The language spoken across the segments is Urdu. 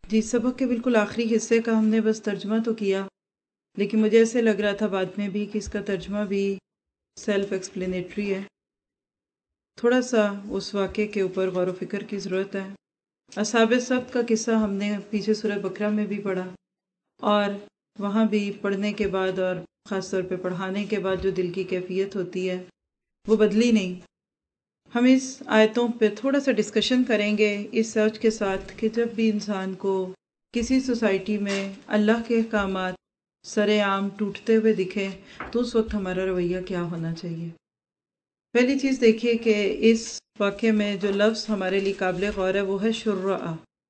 جی، سبق کے بالکل آخری حصے کا ہم نے بس ترجمہ تو کیا، لیکن مجھے ایسے لگ رہا تھا بعد میں بھی کہ اس کا ترجمہ بھی سیلف ایکسپلینیٹری ہے. تھوڑا سا اس واقعے کے اوپر غور و فکر کی ضرورت ہے. اصحاب سبت کا قصہ ہم نے پیچھے سورہ بقرہ میں بھی پڑھا، اور وہاں بھی پڑھنے کے بعد اور خاص طور پہ پڑھانے کے بعد جو دل کی کیفیت ہوتی ہے وہ بدلی نہیں. ہم اس آیتوں پہ تھوڑا سا ڈسکشن کریں گے اس سوچ کے ساتھ کہ جب بھی انسان کو کسی سوسائٹی میں اللہ کے احکامات سر عام ٹوٹتے ہوئے دکھے تو اس وقت ہمارا رویہ کیا ہونا چاہیے. پہلی چیز دیکھیے کہ اس واقعے میں جو لفظ ہمارے لیے قابل غور ہے وہ ہے شرعہ.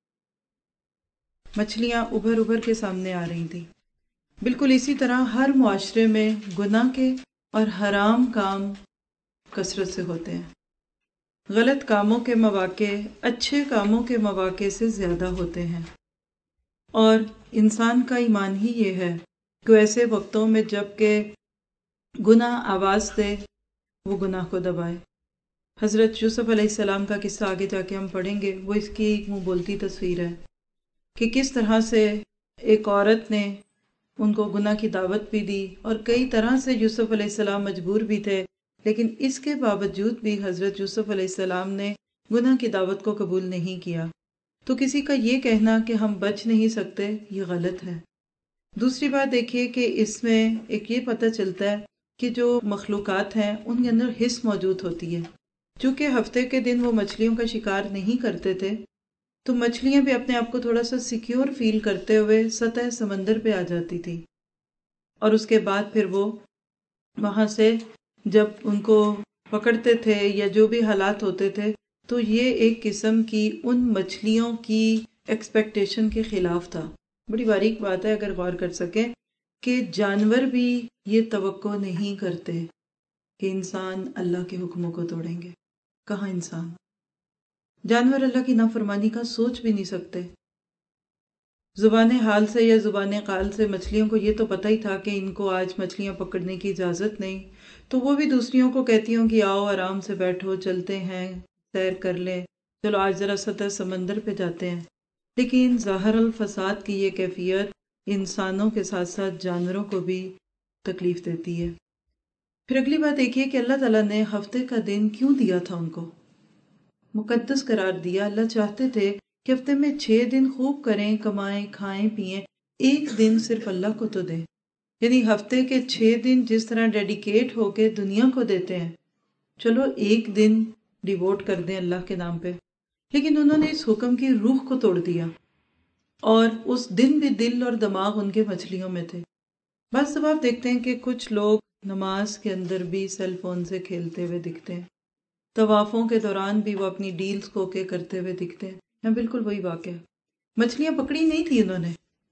مچھلیاں ابھر ابھر کے سامنے آ رہی تھیں. بالکل اسی طرح ہر معاشرے میں گناہ کے اور حرام کام کثرت سے ہوتے ہیں. غلط کاموں کے مواقع اچھے کاموں کے مواقع سے زیادہ ہوتے ہیں، اور انسان کا ایمان ہی یہ ہے کہ ایسے وقتوں میں جب کہ گناہ آواز دے وہ گناہ کو دبائے. حضرت یوسف علیہ السلام کا قصہ آگے جا کے ہم پڑھیں گے، وہ اس کی ایک منہ بولتی تصویر ہے کہ کس طرح سے ایک عورت نے ان کو گناہ کی دعوت بھی دی، اور کئی طرح سے یوسف علیہ السلام مجبور بھی تھے، لیکن اس کے باوجود بھی حضرت یوسف علیہ السلام نے گناہ کی دعوت کو قبول نہیں کیا. تو کسی کا یہ کہنا کہ ہم بچ نہیں سکتے یہ غلط ہے. دوسری بات دیکھیے کہ اس میں ایک یہ پتہ چلتا ہے کہ جو مخلوقات ہیں ان کے اندر حس موجود ہوتی ہے. چونکہ ہفتے کے دن وہ مچھلیوں کا شکار نہیں کرتے تھے تو مچھلیاں بھی اپنے آپ کو تھوڑا سا سیکیور فیل کرتے ہوئے سطح سمندر پہ آ جاتی تھی، اور اس کے بعد پھر وہ وہاں سے جب ان کو پکڑتے تھے یا جو بھی حالات ہوتے تھے تو یہ ایک قسم کی ان مچھلیوں کی ایکسپیکٹیشن کے خلاف تھا. بڑی باریک بات ہے اگر غور کر سکیں کہ جانور بھی یہ توقع نہیں کرتے کہ انسان اللہ کے حکموں کو توڑیں گے. کہاں انسان؟ جانور اللہ کی نافرمانی کا سوچ بھی نہیں سکتے. زبان حال سے یا زبان قال سے مچھلیوں کو یہ تو پتہ ہی تھا کہ ان کو آج مچھلیاں پکڑنے کی اجازت نہیں، تو وہ بھی دوسریوں کو کہتی ہوں کہ آؤ آرام سے بیٹھو، چلتے ہیں، سیر کر لیں، چلو آج ذرا سطح سمندر پہ جاتے ہیں. لیکن ظاہر الفساد کی یہ کیفیت انسانوں کے ساتھ ساتھ جانوروں کو بھی تکلیف دیتی ہے. پھر اگلی بات دیکھیے کہ اللہ تعالیٰ نے ہفتے کا دن کیوں دیا تھا، ان کو مقدس قرار دیا. اللہ چاہتے تھے کہ ہفتے میں 6 دن خوب کریں، کمائیں، کھائیں، پئیں، ایک دن صرف اللہ کو تو دیں. یعنی ہفتے کے 6 دن جس طرح ڈیڈیکیٹ ہو کے دنیا کو دیتے ہیں، چلو ایک دن ڈیووٹ کر دیں اللہ کے نام پہ. لیکن انہوں نے اس حکم کی روح کو توڑ دیا، اور اس دن بھی دل اور دماغ ان کے مچھلیوں میں تھے. بعض دفعہ آپ دیکھتے ہیں کہ کچھ لوگ نماز کے اندر بھی سیل فون سے کھیلتے ہوئے دکھتے ہیں، طوافوں کے دوران بھی وہ اپنی ڈیلز کو کے کرتے ہوئے دکھتے ہیں. یہاں بالکل وہی واقعہ. مچھلیاں پکڑی نہیں تھی، انہوں نے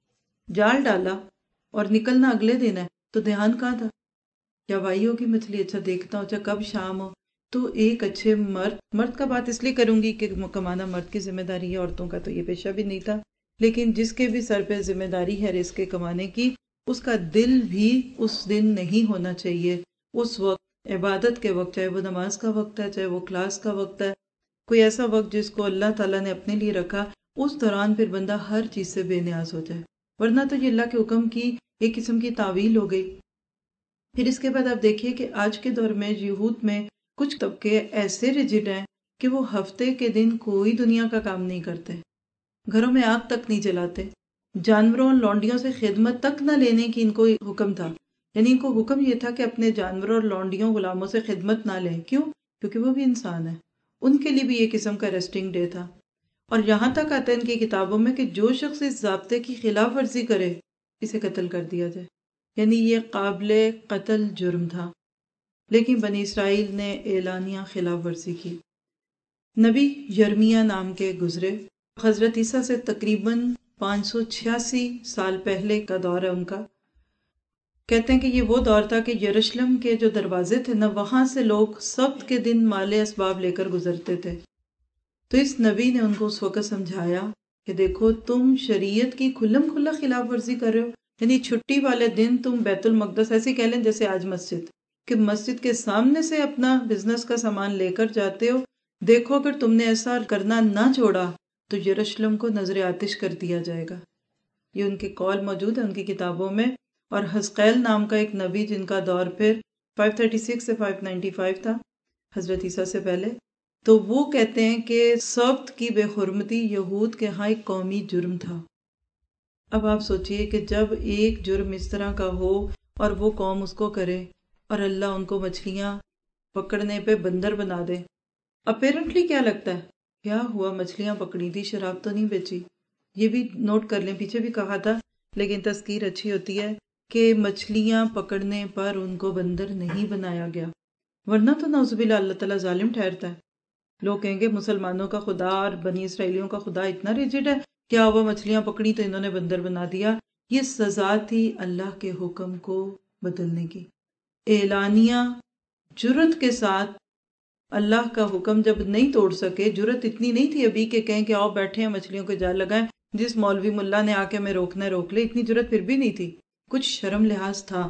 جال ڈالا اور نکلنا اگلے دن ہے، تو دھیان کہاں تھا؟ کیا بھائی ہوگی مچھلی؟ اچھا دیکھتا ہوں، اچھا کب شام ہو. تو ایک اچھے مرد کا بات اس لیے کروں گی کہ کمانا مرد کی ذمہ داری ہے، عورتوں کا تو یہ پیشہ بھی نہیں تھا، لیکن جس کے بھی سر پہ ذمہ داری ہے رزق کے کمانے کی، اس کا دل بھی اس دن نہیں ہونا چاہیے. اس وقت عبادت کے وقت، چاہے وہ نماز کا وقت ہے، چاہے وہ کلاس کا وقت ہے، کوئی ایسا وقت جس کو اللہ تعالیٰ نے اپنے لیے رکھا، اس دوران پھر بندہ ہر چیز سے بے نیاز ہو جائے، ورنہ تو یہ اللہ کے حکم کی ایک قسم کی تعویل ہو گئی. پھر اس کے بعد آپ دیکھیے کہ آج کے دور میں یہود میں کچھ طبقے ایسے ریجڈ ہیں کہ وہ ہفتے کے دن کوئی دنیا کا کام نہیں کرتے، گھروں میں آگ تک نہیں جلاتے، جانوروں اور لونڈیوں سے خدمت تک نہ لینے کی ان کو حکم تھا. یعنی ان کو حکم یہ تھا کہ اپنے جانوروں اور لونڈیوں غلاموں سے خدمت نہ لیں. کیوں؟ کیونکہ وہ بھی انسان ہیں، ان کے لیے بھی یہ قسم کا ریسٹنگ ڈے تھا. اور یہاں تک آتا ہے ان کی کتابوں میں کہ جو شخص اس ضابطے کی خلاف ورزی کرے اسے قتل کر دیا جائے. یعنی یہ قابل قتل جرم تھا، لیکن بنی اسرائیل نے اعلانیہ خلاف ورزی کی. نبی یرمیہ نام کے گزرے، حضرت عیسیٰ سے تقریباً 586 سال پہلے کا دور ہے ان کا. کہتے ہیں کہ یہ وہ دور تھا کہ یروشلم کے جو دروازے تھے نا، وہاں سے لوگ سبت کے دن مال اسباب لے کر گزرتے تھے. تو اس نبی نے ان کو اس وقت سمجھایا کہ دیکھو تم شریعت کی کھلم کھلا خلاف ورزی کر رہے ہو. یعنی چھٹی والے دن تم بیت المقدس ایسے کہہ لیں جیسے آج مسجد، کہ مسجد کے سامنے سے اپنا بزنس کا سامان لے کر جاتے ہو. دیکھو اگر تم نے ایسا کرنا نہ چھوڑا تو یروشلم کو نظر آتش کر دیا جائے گا۔ یہ ان کے قول موجود ہے ان کی کتابوں میں۔ اور حزقیل نام کا ایک نبی جن کا دور پھر 536 سے 595 تھا حضرت عیسیٰ سے پہلے، تو وہ کہتے ہیں کہ سبت کی بے حرمتی یہود کے ہاں ایک قومی جرم تھا۔ اب آپ سوچئے کہ جب ایک جرم اس طرح کا ہو اور وہ قوم اس کو کرے اور اللہ ان کو مچھلیاں پکڑنے پہ بندر بنا دے۔ اپیرنٹلی کیا لگتا ہے کیا ہوا، مچھلیاں پکڑی تھی، شراب تو نہیں بیچی۔ یہ بھی نوٹ کر لیں، پیچھے بھی کہا تھا لیکن تذکیر اچھی ہوتی ہے کہ مچھلیاں پکڑنے پر ان کو بندر نہیں بنایا گیا، ورنہ تو نعوذ باللہ اللہ تعالیٰ ظالم ٹھہرتا ہے۔ لوگ کہیں گے مسلمانوں کا خدا اور بنی اسرائیلیوں کا خدا اتنا ریجڈ ہے، کیا ہوا مچھلیاں پکڑی تو انہوں نے بندر بنا دیا۔ یہ سزا تھی اللہ کے حکم کو بدلنے کی، اعلانیہ جرت کے ساتھ اللہ کا حکم جب نہیں توڑ سکے، جرت اتنی نہیں تھی ابھی کہ کہیں کہ آؤ بیٹھے ہیں مچھلیوں کے جال لگائیں، جس مولوی ملا نے آ کے میں روکنا ہے روک لے، اتنی جرت پھر بھی نہیں تھی، کچھ شرم لحاظ تھا۔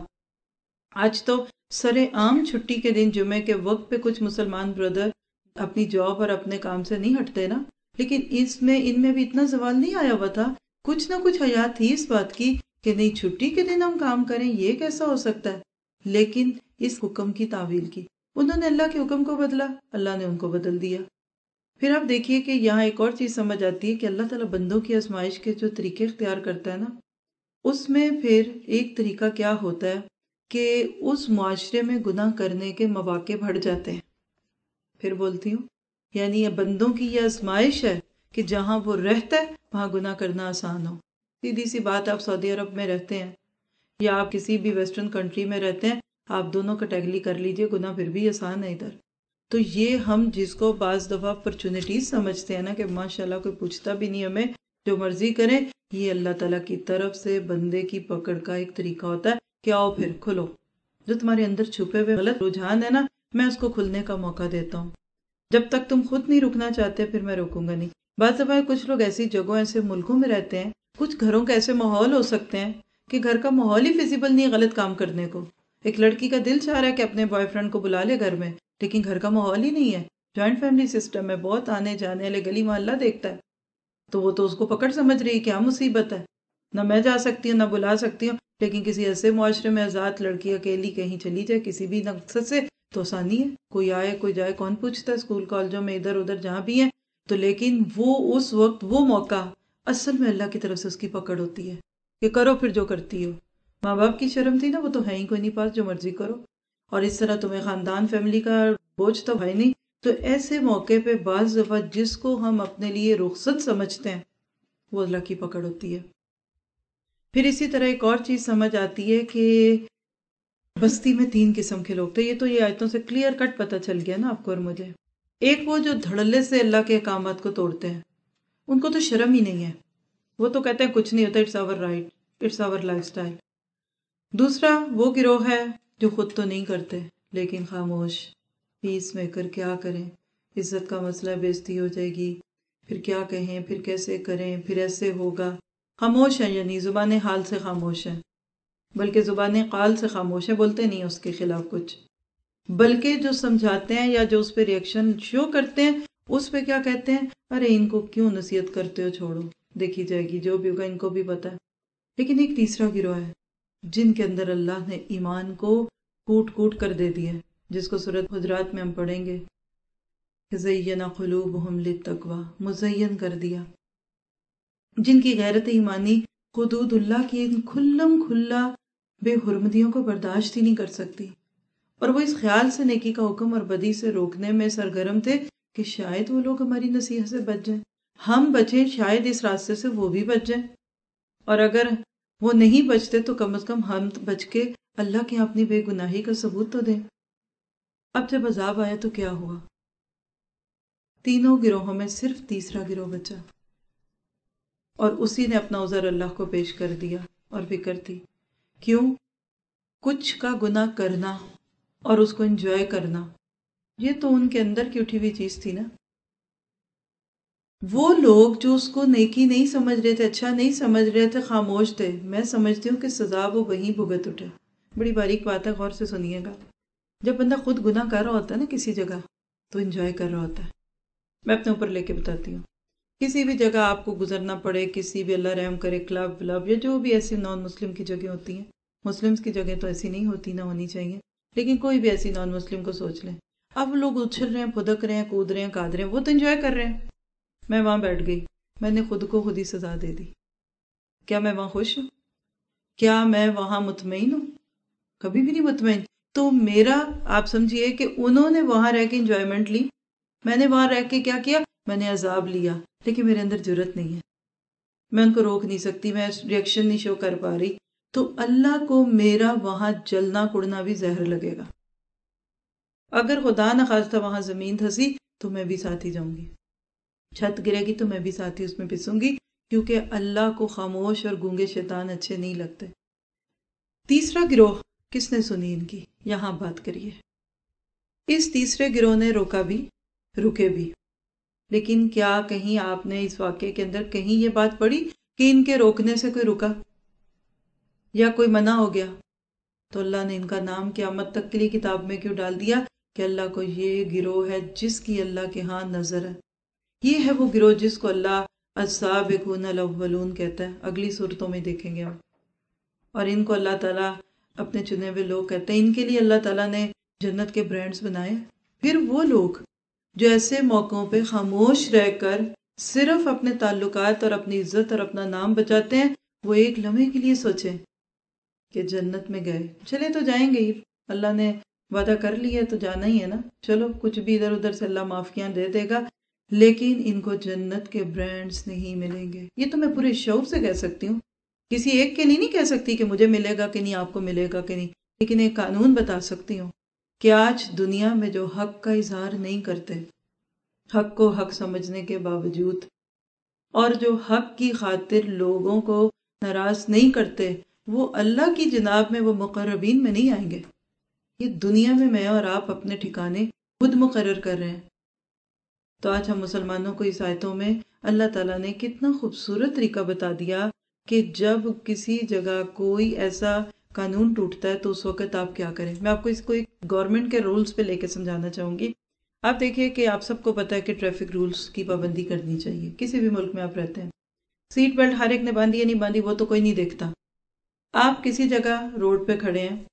آج تو سرے عام چھٹی کے دن جمعے کے وقت پہ کچھ مسلمان بردر اپنی جاب اور اپنے کام سے نہیں ہٹتے نا، لیکن ان میں بھی اتنا زوال نہیں آیا ہوا تھا، کچھ نہ کچھ حیا تھی اس بات کی کہ نہیں چھٹی کے دن ہم کام کریں، یہ کیسا ہو سکتا ہے۔ لیکن اس حکم کی تعویل کی، انہوں نے اللہ کے حکم کو بدلا، اللہ نے ان کو بدل دیا۔ پھر آپ دیکھیے کہ یہاں ایک اور چیز سمجھ آتی ہے کہ اللہ تعالیٰ بندوں کی آزمائش کے جو طریقے اختیار کرتا ہے نا، اس میں پھر ایک طریقہ کیا ہوتا ہے کہ اس معاشرے میں گناہ کرنے کے مواقع بڑھ جاتے ہیں۔ پھر بولتی ہوں یعنی یہ بندوں کی یہ آزمائش ہے کہ جہاں وہ رہتا ہے وہاں گناہ کرنا آسان ہو۔ سیدھی سی بات، آپ سعودی عرب میں رہتے ہیں یا آپ کسی بھی ویسٹرن کنٹری میں رہتے ہیں، آپ دونوں کا ٹیگلی کر لیجئے، گناہ پھر بھی آسان ہے ادھر۔ تو یہ ہم جس کو بعض دفعہ اپرچونٹیز سمجھتے ہیں نا کہ ماشاءاللہ کوئی پوچھتا بھی نہیں ہمیں، جو مرضی کریں، یہ اللہ تعالیٰ کی طرف سے بندے کی پکڑ کا ایک طریقہ ہوتا ہے کہ آؤ پھر کھلو، جو تمہارے اندر چھپے ہوئے غلط رجحان ہے نا، میں اس کو کھلنے کا موقع دیتا ہوں۔ جب تک تم خود نہیں رکنا چاہتے پھر میں روکوں گا نہیں۔ بعض دفعہ کچھ لوگ ایسی جگہوں ایسے ملکوں میں رہتے ہیں، کچھ گھروں کے ایسے ماحول ہو سکتے ہیں کہ گھر کا ماحول ہی فیزیبل نہیں ہے غلط کام کرنے کو۔ ایک لڑکی کا دل چاہ رہا ہے کہ اپنے بوائے فرینڈ کو بلا لے گھر میں، لیکن گھر کا ماحول ہی نہیں ہے، جوائنٹ فیملی سسٹم ہے، بہت آنے جانے والے، گلی محلہ دیکھتا ہے، تو وہ تو اس کو پکڑ سمجھ رہی ہے، کیا مصیبت ہے، نہ میں جا سکتی ہوں نہ بلا سکتی ہوں۔ لیکن کسی ایسے معاشرے میں آزاد لڑکی اکیلی کہیں چلی جائے کسی بھی مقصد سے تو آسانی ہے، کوئی آئے کوئی جائے، کون پوچھتا ہے، اسکول کالجوں میں ادھر ادھر جہاں بھی ہیں تو۔ لیکن وہ اس وقت وہ موقع اصل میں اللہ کی طرف سے اس کی پکڑ ہوتی ہے کہ کرو پھر جو کرتی ہو۔ ماں باپ کی شرم تھی نا، وہ تو ہے ہی کوئی نہیں پاس، جو مرضی کرو، اور اس طرح تمہیں خاندان فیملی کا بوجھ تو ہے نہیں۔ تو ایسے موقع پہ بعض دفعہ جس کو ہم اپنے لیے رخصت سمجھتے ہیں وہ اللہ کی پکڑ ہوتی ہے۔ پھر اسی طرح ایک اور چیز سمجھ آتی ہے کہ بستی میں 3 قسم کے لوگ تھے، یہ تو یہ آیتوں سے کلیئر کٹ پتہ چل گیا نا آپ کو اور مجھے۔ ایک وہ جو دھڑلے سے اللہ کے احکامات کو توڑتے ہیں، ان کو تو شرم ہی نہیں ہے، وہ تو کہتے ہیں کچھ نہیں ہوتا، it's our right, it's our lifestyle. دوسرا وہ گروہ ہے جو خود تو نہیں کرتے لیکن خاموش، پیس میکر، کیا کریں، عزت کا مسئلہ، بےزتی ہو جائے گی، پھر کیا کہیں، پھر کیسے کریں، پھر ایسے ہوگا، خاموش ہیں، یعنی زبان حال سے خاموش ہیں، بلکہ زبان قال سے خاموش ہیں، بولتے نہیں اس کے خلاف کچھ، بلکہ جو سمجھاتے ہیں یا جو اس پہ ریئیکشن شو کرتے ہیں اس پہ کیا کہتے ہیں، ارے ان کو کیوں نصیحت کرتے ہو، چھوڑو، دیکھی جائے گی، جو بھی ہوگا ان کو بھی پتہ ہے۔ لیکن ایک تیسرا گروہ ہے جن کے اندر اللہ نے ایمان کو کوٹ کوٹ کر دے دیا، جس کو سورۃ حجرات میں ہم پڑھیں گے، زَيَّنَ قُلُوبُهُمْ لِلتَّقْوَى، مزین کر دیا، جن کی غیرت ایمانی حدود اللہ کی کھلم کھلا بے حرمتیوں کو برداشت ہی نہیں کر سکتی، اور وہ اس خیال سے نیکی کا حکم اور بدی سے روکنے میں سرگرم تھے کہ شاید وہ لوگ ہماری نصیحت سے بچ جائیں، ہم بچیں، شاید اس راستے سے وہ بھی بچ جائیں، اور اگر وہ نہیں بچتے تو کم از کم ہم بچ کے اللہ کے اپنی بے گناہی کا ثبوت تو دیں۔ اب جب عذاب آیا تو کیا ہوا؟ تینوں گروہوں میں صرف تیسرا گروہ بچا، اور اسی نے اپنا عذر اللہ کو پیش کر دیا، اور فکر تھی کیوں؟ کچھ کا گناہ کرنا اور اس کو انجوائے کرنا، یہ تو ان کے اندر کی اٹھی ہوئی چیز تھی نا۔ وہ لوگ جو اس کو نیکی نہیں سمجھ رہے تھے، اچھا نہیں سمجھ رہے تھے، خاموش تھے، میں سمجھتی ہوں کہ سزا وہ وہیں بھگت اٹھے۔ بڑی باریک بات ہے، غور سے سنیے گا۔ جب بندہ خود گناہ کر رہا ہوتا ہے نا کسی جگہ تو انجوائے کر رہا ہوتا ہے۔ میں اپنے اوپر لے کے بتاتی ہوں، کسی بھی جگہ آپ کو گزرنا پڑے، کسی بھی اللہ رحم کرے کلب ولب یا جو بھی ایسی نان مسلم کی جگہ ہوتی ہیں، مسلمس کی جگہ تو ایسی نہیں ہوتی، نہ ہونی چاہیے، لیکن کوئی بھی ایسی نان مسلم کو سوچ لیں، اب لوگ اچھل رہے ہیں، پھدک رہے ہیں، کود رہے ہیں، کاد رہے ہیں، وہ تو انجوائے کر رہے ہیں، میں وہاں بیٹھ گئی، میں نے خود کو خود ہی سزا دے دی۔ کیا میں وہاں خوش ہوں؟ کیا میں وہاں مطمئن ہوں؟ کبھی بھی نہیں مطمئن۔ تو میرا، آپ سمجھیے کہ انہوں نے وہاں رہ کے انجوائمنٹ لی، میں نے وہاں رہ کے کیا کیا؟ میں نے عذاب لیا، لیکن میرے اندر جرت نہیں ہے، میں ان کو روک نہیں سکتی، میں ریئیکشن نہیں شو کر پا رہی، تو اللہ کو میرا وہاں جلنا کڑنا بھی زہر لگے گا۔ اگر خدا نخواستہ وہاں زمین دھسی تو میں بھی ساتھ ہی جاؤں گی، چھت گرے گی تو میں بھی ساتھ ہی اس میں پسوں گی، کیونکہ اللہ کو خاموش اور گونگے شیطان اچھے نہیں لگتے۔ تیسرا گروہ کس نے سنی ان کی؟ یہاں بات کریے۔ اس تیسرے گروہ نے روکا بھی، رکے بھی، لیکن کیا کہیں آپ نے اس واقعے کے اندر کہیں یہ بات پڑھی کہ ان کے روکنے سے کوئی رکا یا کوئی منع ہو گیا؟ تو اللہ نے ان کا نام قیامت تک کے لیے کتاب میں کیوں ڈال دیا کہ اللہ کو یہ گروہ ہے جس کی اللہ کے ہاں نظر ہے، یہ ہے وہ گروہ جس کو اللہ السابقون الاولون کہتا ہے، اگلی صورتوں میں دیکھیں گے ہم، اور ان کو اللہ تعالیٰ اپنے چنے ہوئے لوگ کہتے ہیں، ان کے لیے اللہ تعالیٰ نے جنت کے برانڈز بنائے۔ پھر وہ لوگ جو ایسے موقعوں پہ خاموش رہ کر صرف اپنے تعلقات اور اپنی عزت اور اپنا نام بچاتے ہیں، وہ ایک لمحے کے لیے سوچیں کہ جنت میں گئے، چلے تو جائیں گے ہی، اللہ نے وعدہ کر لیا تو جانا ہی ہے نا، چلو کچھ بھی ادھر ادھر سے اللہ معافیاں دے دے گا، لیکن ان کو جنت کے برانڈز نہیں ملیں گے۔ یہ تو میں پورے شعور سے کہہ سکتی ہوں، کسی ایک کے لیے نہیں کہہ سکتی کہ مجھے ملے گا کہ نہیں، آپ کو ملے گا کہ نہیں، لیکن ایک قانون بتا سکتی ہوں کہ آج دنیا میں جو حق کا اظہار نہیں کرتے، حق کو حق سمجھنے کے باوجود، اور جو حق کی خاطر لوگوں کو ناراض نہیں کرتے، وہ اللہ کی جناب میں وہ مقربین میں نہیں آئیں گے۔ یہ دنیا میں میں اور آپ اپنے ٹھکانے خود مقرر کر رہے ہیں۔ تو آج ہم مسلمانوں کو اس آیتوں میں اللہ تعالیٰ نے کتنا خوبصورت طریقہ بتا دیا کہ جب کسی جگہ کوئی ایسا قانون ٹوٹتا ہے تو اس وقت آپ کیا کریں۔ میں آپ کو اس کو ایک گورنمنٹ کے رولز پہ لے کے سمجھانا چاہوں گی۔ آپ دیکھیے کہ آپ سب کو پتہ ہے کہ ٹریفک رولز کی پابندی کرنی چاہیے، کسی بھی ملک میں آپ رہتے ہیں، سیٹ بیلٹ ہر ایک نے باندھی یا نہیں باندھی وہ تو کوئی نہیں دیکھتا۔ آپ کسی جگہ روڈ پہ کھڑے ہیں،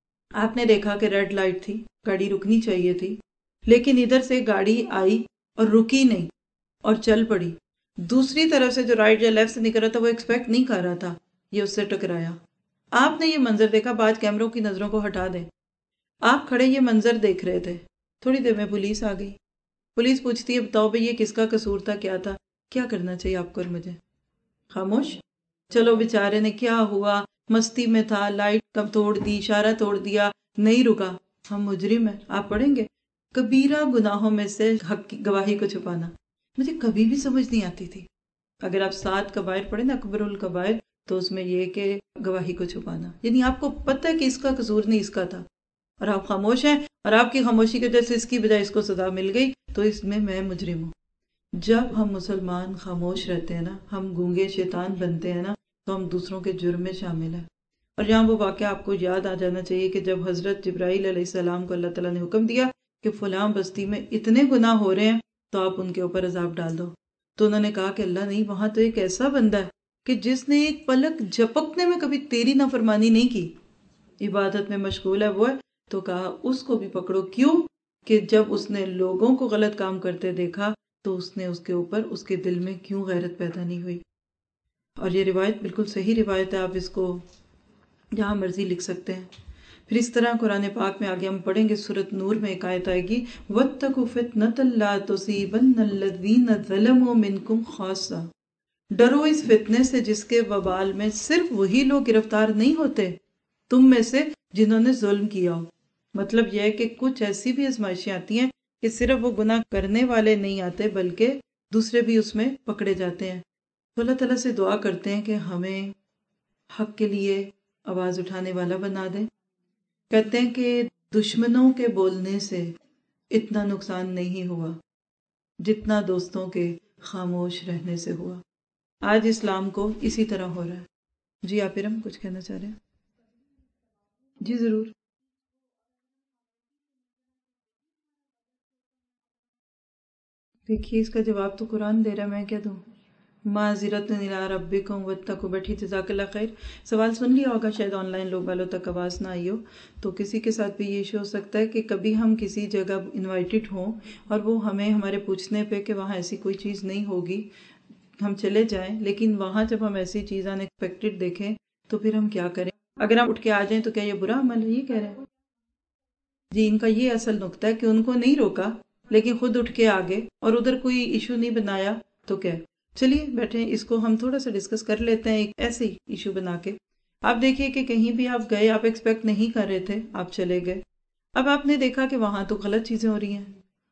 آپ نے دیکھا کہ ریڈ لائٹ تھی، گاڑی رکنی چاہیے تھی، لیکن ادھر سے گاڑی آئی اور رکی نہیں اور چل پڑی، دوسری طرف سے جو رائٹ یا لیفٹ سے نکل رہا تھا وہ ایکسپیکٹ نہیں کر رہا تھا، یہ اس سے ٹکرایا۔ آپ نے یہ منظر دیکھا، بعد کیمروں کی نظروں کو ہٹا دیں، آپ کھڑے یہ منظر دیکھ رہے تھے، تھوڑی دیر میں پولیس آ گئی، پولیس پوچھتی ہے بتاؤ بھئی یہ کس کا قصور تھا، کیا تھا؟ کیا کرنا چاہیے آپ کو اور مجھے؟ خاموش؟ چلو بیچارے نے کیا ہوا، مستی میں تھا، لائٹ کب توڑ دی، اشارہ توڑ دیا، نہیں رکا، ہم مجرم ہیں۔ آپ پڑھیں گے کبیرہ گناہوں میں سے حق کی گواہی کو چھپانا، مجھے کبھی بھی سمجھ نہیں آتی تھی۔ اگر آپ 7 کبائر پڑھیں نا، اکبر الکبائر، تو اس میں یہ کہ گواہی کو چھپانا، یعنی آپ کو پتہ ہے کہ اس کا قصور نہیں اس کا تھا، اور آپ خاموش ہیں، اور آپ کی خاموشی کی وجہ سے اس کی بجائے اس کو سزا مل گئی، تو اس میں مجرم ہوں۔ جب ہم مسلمان خاموش رہتے ہیں نا، ہم گونگے شیطان بنتے ہیں نا، تو ہم دوسروں کے جرم میں شامل ہیں۔ اور یہاں وہ واقعہ آپ کو یاد آ جانا چاہیے کہ جب حضرت جبرائیل علیہ السلام کو اللہ تعالیٰ نے حکم دیا کہ فلاں بستی میں اتنے گناہ ہو رہے ہیں تو آپ ان کے اوپر عذاب ڈال دو، تو انہوں نے کہا کہ اللہ نہیں، وہاں تو ایک ایسا بندہ ہے کہ جس نے ایک پلک جھپکنے میں کبھی تیری نافرمانی نہیں کی، عبادت میں مشغول ہے وہ ہے، تو کہا اس کو بھی پکڑو۔ کیوں؟ کہ جب اس نے لوگوں کو غلط کام کرتے دیکھا تو اس نے اس کے اوپر، اس کے دل میں کیوں غیرت پیدا نہیں ہوئی؟ اور یہ روایت بالکل صحیح روایت ہے، آپ اس کو جہاں مرضی لکھ سکتے ہیں۔ پھر اس طرح قرآن پاک میں آگے ہم پڑھیں گے، سورۃ نور میں ایک آیت آئے گی، وَاتَّقُوا فِتْنَةً لَا تُصِيبَنَّ الَّذِينَ ظَلَمُوا مِنْكُمْ خَاصَّةً، ڈرو اس فتنے سے جس کے وبال میں صرف وہی لوگ گرفتار نہیں ہوتے تم میں سے جنہوں نے ظلم کیا ہو۔ مطلب یہ ہے کہ کچھ ایسی بھی آزمائشیں آتی ہیں کہ صرف وہ گناہ کرنے والے نہیں آتے بلکہ دوسرے بھی اس میں پکڑے جاتے ہیں۔ تو اللہ تعالیٰ سے دعا کرتے ہیں کہ ہمیں حق کے لیے آواز اٹھانے والا بنا دے۔ کہتے ہیں کہ دشمنوں کے بولنے سے اتنا نقصان نہیں ہوا جتنا دوستوں کے خاموش رہنے سے ہوا۔ آج اسلام کو اسی طرح ہو رہا ہے۔ جی آپ ارم کچھ کہنا چاہ رہے ہیں؟ جی ضرور۔ دیکھیے اس کا جواب تو قرآن دے رہا ہے، میں کیا دوں؟ معذرت الی ربکم واتقوا، بیٹھی جزاک اللہ خیر، سوال سن لیا ہوگا، شاید آن لائن لوگ والوں تک آواز نہ آئی ہو، تو کسی کے ساتھ بھی یہ ایشو ہو سکتا ہے کہ کبھی ہم کسی جگہ انوائٹڈ ہوں اور وہ ہمیں ہمارے پوچھنے پہ کہ وہاں ایسی کوئی چیز نہیں ہوگی ہم چلے جائیں، لیکن وہاں جب ہم ایسی چیز ان ایکسپیکٹڈ دیکھیں تو پھر ہم کیا کریں؟ اگر ہم اٹھ کے آ جائیں تو کیا یہ برا عمل ہے؟ یہ کہہ رہے ہیں جی، ان کا یہ اصل نقطہ ہے کہ ان کو نہیں روکا لیکن خود اٹھ کے آگے اور ادھر کوئی ایشو نہیں بنایا تو کیا؟ چلیے بیٹھیں، اس کو ہم تھوڑا سا ڈسکس کر لیتے ہیں ایک ایسے ایشو بنا کے۔ آپ دیکھیے کہ کہیں بھی آپ گئے، آپ ایکسپیکٹ نہیں کر رہے تھے، آپ چلے گئے، اب آپ نے دیکھا کہ وہاں تو غلط چیزیں ہو رہی ہیں۔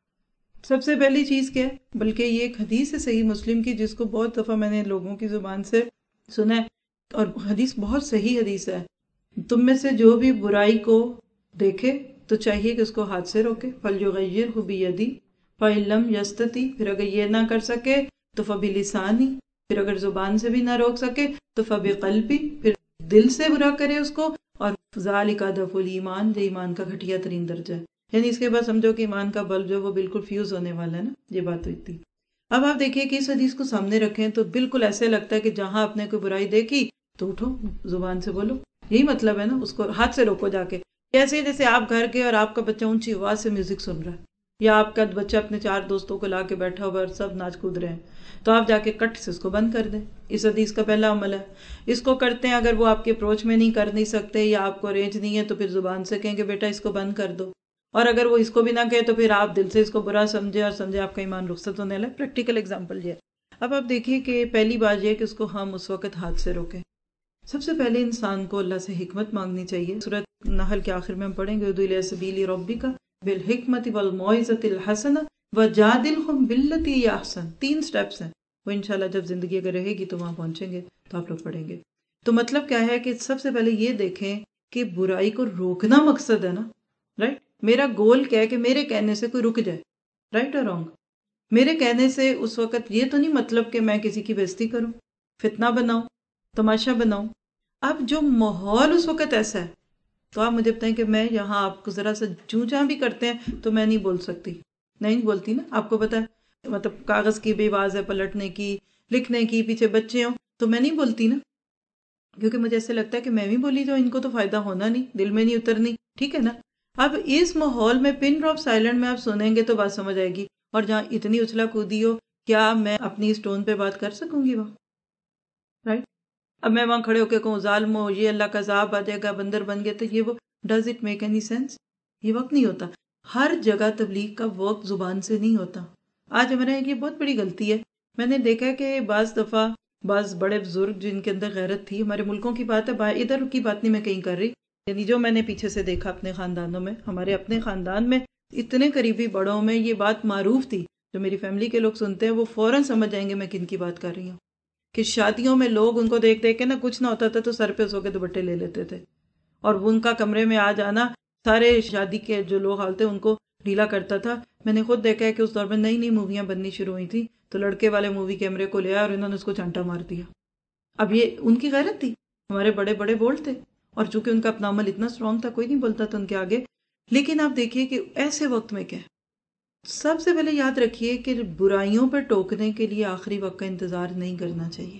سب سے پہلی چیز کیا ہے؟ بلکہ یہ ایک حدیث ہے صحیح مسلم کی، جس کو بہت دفعہ میں نے لوگوں کی زبان سے سنا ہے، اور حدیث بہت صحیح حدیث ہے۔ تم میں سے جو بھی برائی کو دیکھے تو چاہیے کہ اس کو ہاتھ سے روکے، فَلْيُغَيِّرْهُ بِيَدِهِ فَإِن لَّمْ يَسْتَطِعْ، پھر اگر یہ نہ کر سکے تو فَبِلِسَانِهِ، پھر اگر زبان سے بھی نہ روک سکے تو فَبِقَلْبِهِ، پھر دل سے برا کرے اس کو، اور ذَلِكَ ضَعْفُ الْإِيمَانِ، جو ایمان کا گھٹیا ترین درجہ ہے، یعنی اس کے بعد سمجھو کہ ایمان کا بلب جو وہ بالکل فیوز ہونے والا ہے نا، یہ بات ہوئی تھی۔ اب آپ دیکھیے کہ اس حدیث کو سامنے رکھیں تو بالکل ایسے لگتا ہے کہ جہاں آپ نے کوئی برائی دیکھی تو اٹھو زبان سے بولو، یہی مطلب ہے نا، اس کو ہاتھ سے روکو جا کے۔ کیسے؟ جیسے آپ گھر گئے اور آپ کا بچہ اونچی آواز سے میوزک سن رہا ہے، یا آپ کا بچہ اپنے 4 دوستوں کو لا کے بیٹھا ہوا اور سب ناچ کود رہے ہیں، تو آپ جا کے کٹ سے اس کو بند کر دیں۔ اس حدیث کا پہلا عمل ہے، اس کو کرتے ہیں۔ اگر وہ آپ کے اپروچ میں نہیں کر نہیں سکتے یا آپ کو رینج نہیں ہے تو پھر زبان سے کہیں کہ بیٹا اس کو بند کر دو، اور اگر وہ اس کو بھی نہ کہے تو پھر آپ دل سے اس کو برا سمجھے اور سمجھے آپ کا ایمان رخصت ہونے لگے۔ پریکٹیکل ایگزامپل یہ ہے۔ اب آپ دیکھیے کہ پہلی بات یہ ہے کہ اس کو ہم اس وقت ہاتھ سے روکیں۔ سب سے پہلے انسان کو اللہ سے حکمت مانگنی چاہیے۔ سورۃ نحل کے آخر میں ہم پڑھیں گے ادعو الی سبیل ربک بالحکمۃ والموعظۃ الحسنہ وجادلہم باللتی ہی احسن۔ 3 سٹیپس ہیں، وہ انشاءاللہ جب زندگی اگر رہے گی تو وہاں پہنچیں گے تو آپ لوگ پڑھیں گے۔ تو مطلب کیا ہے کہ سب سے پہلے یہ دیکھیں کہ برائی کو روکنا مقصد ہے نا، رائٹ؟ میرا گول کیا ہے کہ میرے کہنے سے کوئی رک جائے، رائٹ اور رانگ؟ میرے کہنے سے اس وقت یہ تو نہیں مطلب کہ میں کسی کی بےزتی کروں، فتنہ بناؤں، تماشا بناؤں۔ اب جو ماحول اس وقت ایسا ہے تو آپ مجھے بتائیں کہ میں یہاں آپ کو ذرا سا چوں چاں بھی کرتے ہیں تو میں نہیں بول سکتی، نہیں بولتی نا۔ آپ کو پتا ہے مطلب کاغذ کی بھی آواز ہے، پلٹنے کی، لکھنے کی، پیچھے بچے ہوں تو میں نہیں بولتی نا، کیونکہ مجھے ایسے لگتا ہے کہ میں بھی بولی جو ان کو تو فائدہ ہونا نہیں، دل میں نہیں اترنی، ٹھیک ہے نا۔ اب اس ماحول میں پن ڈراپ سائلنٹ میں آپ سنیں گے تو بات سمجھ آئے گی، اور جہاں اتنی اچھلا کودی ہو، کیا میں اپنی اس ٹون پہ بات کر سکوں گی وہاں؟ رائٹ؟ اب میں وہاں کھڑے ہو کے کہوں ظالم ہو، یہ اللہ کا عذاب آ جائے گا، بندر بن گئے، تو یہ وہ does it make any sense? یہ وقت نہیں ہوتا۔ ہر جگہ تبلیغ کا وقت زبان سے نہیں ہوتا۔ آج ہمارے یہاں یہ بہت بڑی غلطی ہے۔ میں نے دیکھا کہ بعض دفعہ بعض بڑے بزرگ جن کے اندر غیرت تھی، ہمارے ملکوں کی بات ہے، ادھر کی بات نہیں میں کہیں کر رہی، یعنی جو میں نے پیچھے سے دیکھا اپنے خاندانوں میں، ہمارے اپنے خاندان میں اتنے قریبی بڑوں میں یہ بات معروف تھی، جو میری فیملی کے لوگ سنتے ہیں وہ فوراً سمجھ جائیں گے میں کن کی بات کر رہی ہوں، کہ شادیوں میں لوگ ان کو دیکھ دیکھ کے نا کچھ نہ ہوتا تھا تو سر پہ سو کے دوپٹے لے لیتے تھے، اور وہ ان کا کمرے میں آ جانا سارے شادی کے جو لوگ حال تھے ان کو ڈھیلا کرتا تھا۔ میں نے خود دیکھا ہے کہ اس دور میں نئی نئی موویاں بننی شروع ہوئی تھی تو لڑکے والے مووی کیمرے کو لیا اور انہوں نے اس کو چانٹا مار دیا۔ اب یہ ان کی غیرت تھی، ہمارے بڑے بڑے بولڈ تھے، اور چونکہ ان کا اپنا عمل اتنا اسٹرانگ تھا کوئی نہیں بولتا تھا ان کے آگے۔ لیکن آپ دیکھیے کہ ایسے وقت میں کیا ہے، سب سے پہلے یاد رکھیے کہ برائیوں پر ٹوکنے کے لیے آخری وقت کا انتظار نہیں کرنا چاہیے۔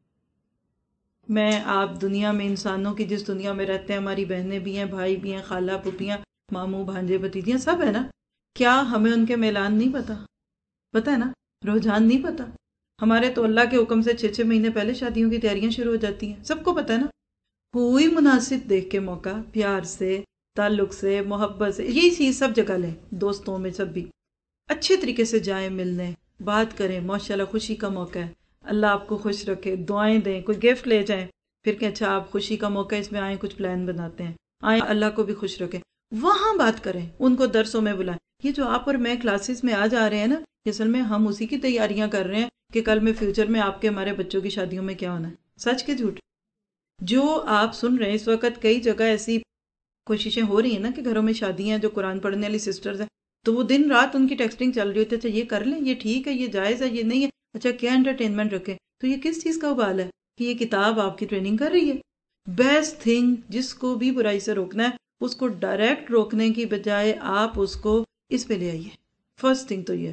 میں آپ دنیا میں انسانوں کی جس دنیا میں رہتے ہیں، ہماری بہنیں بھی ہیں، بھائی بھی ہیں، خالہ پھوپھیاں، ماموں بھانجے بھتیجیاں سب ہے نا، کیا ہمیں ان کے میلان نہیں پتا؟ پتا ہے نا، رجحان نہیں پتا؟ ہمارے تو اللہ کے حکم سے 6 مہینے پہلے شادیوں کی تیاریاں شروع ہو جاتی ہیں، سب کو پتا ہے نا۔ کوئی مناسب دیکھ کے موقع، پیار سے، تعلق سے، محبت سے، یہی چیز سب جگہ لیں، دوستوں میں سب بھی اچھے طریقے سے جائیں ملنے، بات کریں، ماشاءاللہ خوشی کا موقع ہے، اللہ آپ کو خوش رکھے، دعائیں دیں، کوئی گفٹ لے جائیں، پھر کہ اچھا آپ خوشی کا موقع ہے، اس میں آئیں کچھ پلان بناتے ہیں، آئیں اللہ کو بھی خوش رکھیں، وہاں بات کریں، ان کو درسوں میں بلائیں۔ یہ جو آپ اور میں کلاسز میں آج آ رہے ہیں نا، اصل میں ہم اسی کی تیاریاں کر رہے ہیں کہ کل میں فیوچر میں آپ کے ہمارے بچوں کی شادیوں میں کیا ہونا ہے، سچ کے جھوٹ؟ جو آپ سن رہے ہیں اس وقت کئی جگہ ایسی کوششیں ہو رہی ہیں نا کہ گھروں میں شادیاں، جو قرآن پڑھنے والی سسٹرز ہیں تو وہ دن رات ان کی ٹیکسٹنگ چل رہی ہوتی ہے، اچھا یہ کر لیں، یہ ٹھیک ہے، یہ جائز ہے، یہ نہیں ہے، اچھا کیا انٹرٹینمنٹ رکھیں، تو یہ کس چیز کا ابال ہے کہ یہ کتاب آپ کی ٹریننگ کر رہی ہے؟ بیسٹ تھنگ، جس کو بھی برائی سے روکنا ہے اس کو ڈائریکٹ روکنے کی بجائے آپ اس کو اس پہ لے آئیے۔ فرسٹ تھنگ تو یہ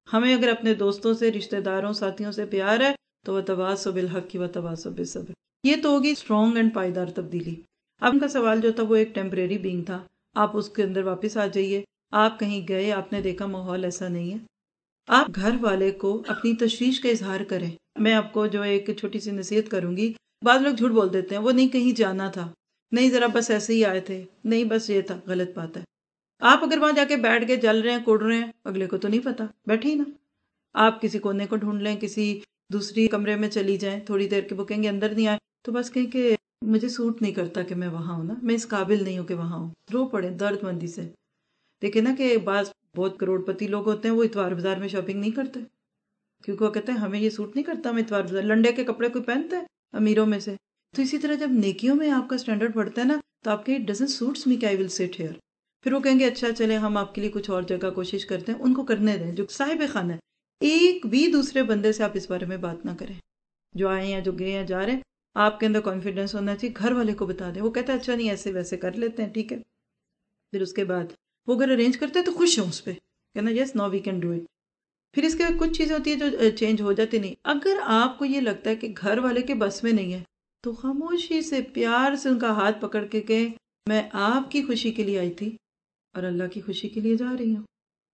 ہمیں اگر اپنے دوستوں سے، رشتہ داروں، ساتھیوں سے پیار ہے تو وہ تواصوا بالحق و تواصوا بالصبر، یہ تو ہوگی اسٹرانگ اینڈ پائیدار تبدیلی۔ اب ان کا سوال جو تھا وہ ایک ٹیمپریری بینگ تھا، آپ اس کے اندر واپس آ جائیے۔ آپ کہیں گئے، آپ نے دیکھا ماحول ایسا نہیں ہے، آپ گھر والے کو اپنی تشویش کا اظہار کریں۔ میں آپ کو جو ایک چھوٹی سی نصیحت کروں گی، بعض لوگ جھوٹ بول دیتے ہیں، وہ نہیں کہیں جانا تھا، نہیں ذرا بس ایسے ہی آئے تھے، نہیں بس یہ تھا۔ غلط بات ہے۔ آپ اگر وہاں جا کے بیٹھ کے جل رہے ہیں، کڑ رہے ہیں، اگلے کو تو نہیں پتا، بیٹھے ہی نا۔ آپ کسی کونے کو ڈھونڈ لیں، کسی دوسری کمرے میں چلی جائیں، تھوڑی دیر کے وہ کہیں گے اندر نہیں آئے تو بس کہیں کہ مجھے سوٹ نہیں کرتا کہ میں وہاں ہوں نا، میں اس قابل نہیں ہوں کہ وہاں ہوں، رو پڑے درد مندی سے۔ دیکھیں نا کہ بعض بہت کروڑ پتی لوگ ہوتے ہیں، وہ اتوار بازار میں شاپنگ نہیں کرتے کیونکہ وہ کہتے ہیں ہمیں یہ سوٹ نہیں کرتا، ہم اتوار بازار، لنڈے کے کپڑے کوئی پہنتا ہے امیروں میں سے؟ تو اسی طرح جب نیکیوں میں آپ کا سٹینڈرڈ بڑھتا ہے نا تو آپ کے اٹ ڈزنٹ سوٹس می کہ آئی ول سٹ ہیئر، پھر وہ کہیں گے اچھا چلے ہم آپ کے لیے کچھ اور جگہ کوشش کرتے ہیں۔ ان کو کرنے دیں جو صاحب خانہ ہے۔ ایک بھی دوسرے بندے سے آپ اس بارے میں بات نہ کریں، جو آئے ہیں، جو گئے ہیں، جا رہے ہیں۔ آپ کے اندر کانفیڈنس ہونا چاہیے، گھر والے کو بتا دیں، وہ کہتا ہے اچھا نہیں ایسے ویسے کر لیتے ہیں، ٹھیک ہے۔ پھر اس کے بعد وہ اگر ارینج کرتے ہیں تو خوش ہوں اس پہ، کہنا yes now we can do it. پھر اس کے بعد کچھ چیزیں ہوتی ہیں جو چینج ہو جاتی نہیں۔ اگر آپ کو یہ لگتا ہے کہ گھر والے کے بس میں نہیں ہے تو خاموشی سے پیار سے ان کا ہاتھ پکڑ کے کہیں میں آپ کی خوشی کے لیے آئی تھی اور اللہ کی خوشی کے لیے جا رہی ہوں۔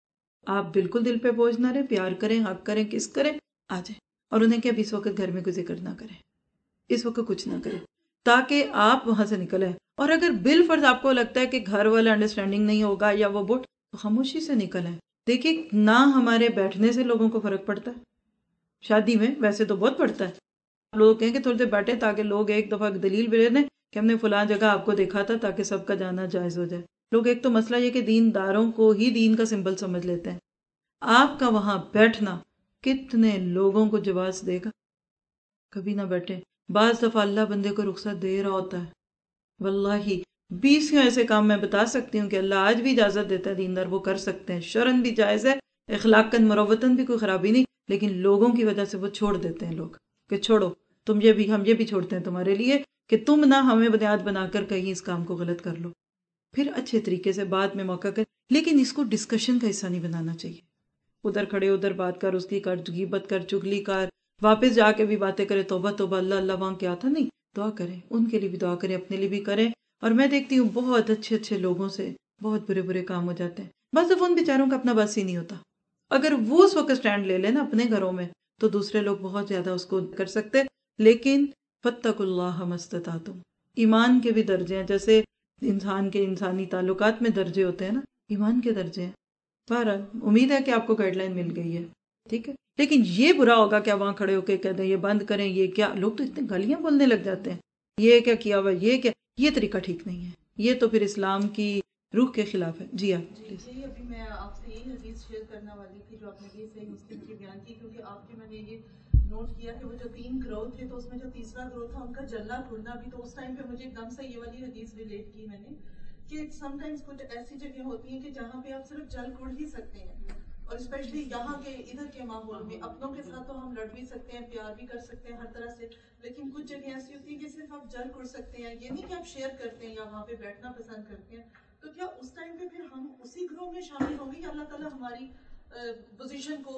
آپ بالکل دل پہ بوجھ نہ رہیں، پیار کریں، حق کریں، کس کریں، آ جائیں۔ اور انہیں کہ اب اس وقت گھر میں کوئی ذکر نہ کریں، اس وقت کچھ نہ کریں، تاکہ آپ وہاں سے نکلیں۔ اور اگر بالفرض آپ کو لگتا ہے کہ گھر والا انڈرسٹینڈنگ نہیں ہوگا یا وہ بٹ، تو خاموشی سے نکلیں۔ دیکھیے نہ ہمارے بیٹھنے سے لوگوں کو فرق پڑتا ہے، شادی میں ویسے تو بہت پڑتا ہے۔ لوگ کہیں کہ تھوڑی دیر بیٹھے تاکہ لوگ ایک دفعہ دلیل بھی لے لیں کہ ہم نے فلاں جگہ آپ کو دیکھا تھا، تاکہ سب کا جانا جائز ہو جائے۔ لوگ ایک تو مسئلہ یہ کہ دینداروں کو ہی دین کا سمبل سمجھ لیتے ہیں۔ آپ کا وہاں بیٹھنا کتنے لوگوں کو جواز دے گا؟ کبھی نہ بیٹھے۔ بعض دفعہ اللہ بندے کو رخصت دے رہا ہوتا ہے، واللہ 20 ایسے کام میں بتا سکتی ہوں کہ اللہ آج بھی اجازت دیتا ہے، دیندار وہ کر سکتے ہیں، شرعاً بھی جائز ہے، اخلاقاً مروتاً بھی کوئی خرابی نہیں، لیکن لوگوں کی وجہ سے وہ چھوڑ دیتے ہیں لوگ کہ چھوڑو تم یہ بھی، ہم یہ بھی چھوڑتے ہیں تمہارے لیے کہ تم نہ ہمیں بنیاد بنا کر کہیں اس کام کو غلط کر لو۔ پھر اچھے طریقے سے بعد میں موقع کر، لیکن اس کو ڈسکشن کا حصہ نہیں بنانا چاہیے۔ ادھر کھڑے ادھر بات کر، اس کی کر، غیبت کر، چگلی کر، واپس جا کے بھی باتیں کرے، توبہ توبہ، اللہ اللہ وہاں کیا تھا، نہیں۔ دعا کریں، ان کے لیے بھی دعا کریں، اپنے لیے بھی کریں۔ اور میں دیکھتی ہوں بہت اچھے اچھے لوگوں سے بہت برے برے کام ہو جاتے ہیں، بس اب ان بیچاروں کا اپنا بس ہی نہیں ہوتا۔ اگر وہ اس وقت سٹینڈ لے لیں نا اپنے گھروں میں تو دوسرے لوگ بہت زیادہ اس کو کر سکتے۔ لیکن فاتقوا اللہ ما استطعتم، ایمان کے بھی درجے ہیں، جیسے انسان کے انسانی تعلقات میں درجے ہوتے ہیں نا، ایمان کے درجے ہیں۔ بہرحال امید ہے کہ آپ کو گائیڈ لائن مل گئی ہے، ٹھیک ہے۔ لیکن یہ برا ہوگا کہ آپ وہاں کھڑے ہو کے کہہ دیں یہ بند کریں، یہ کیا، لوگ تو اتنے گالیاں بولنے لگ جاتے ہیں، یہ کیا کیا ہوا، یہ کیا، یہ طریقہ ٹھیک نہیں ہے، یہ تو پھر اسلام کی روح کے خلاف ہے۔ جی آپ جی ابھی میں آپ سے یہی حدیث شیئر کرنے والی تھی جو آپ نے یہ صحیح مسلم کی بیان کی، کیونکہ آپ کے میں نے یہ نوٹ کیا کہ وہ جو 3 گروہ تھے تو اس میں جو تیسرا گروہ تھا ان کا جلنا کھلنا بھی، تو اس ٹائم پہ مجھے ایک دم سے یہ والی حدیث ریلیٹ کی میں نے کہ سم ٹائمز کچھ ایسی جگہ ہوتی ہیں کہ جہاں پہ آپ صرف جل کڑ ہی سکتے ہیں، اور اسپیشلی یہاں کے ادھر کے ماحول میں اپنوں کے ساتھ تو ہم لڑ بھی سکتے ہیں، پیار بھی کر سکتے ہیں ہر طرح سے، لیکن کچھ جگہ ایسی ہوتی ہیں کہ صرف آپ جل کڑ سکتے ہیں، یہ نہیں کہ آپ شیئر کرتے ہیں یا وہاں پہ بیٹھنا پسند کرتے ہیں۔ تو کیا اس ٹائم پہ پھر ہم اسی گروہ میں شامل ہوں گے یا اللہ تعالیٰ ہماری پوزیشن کو،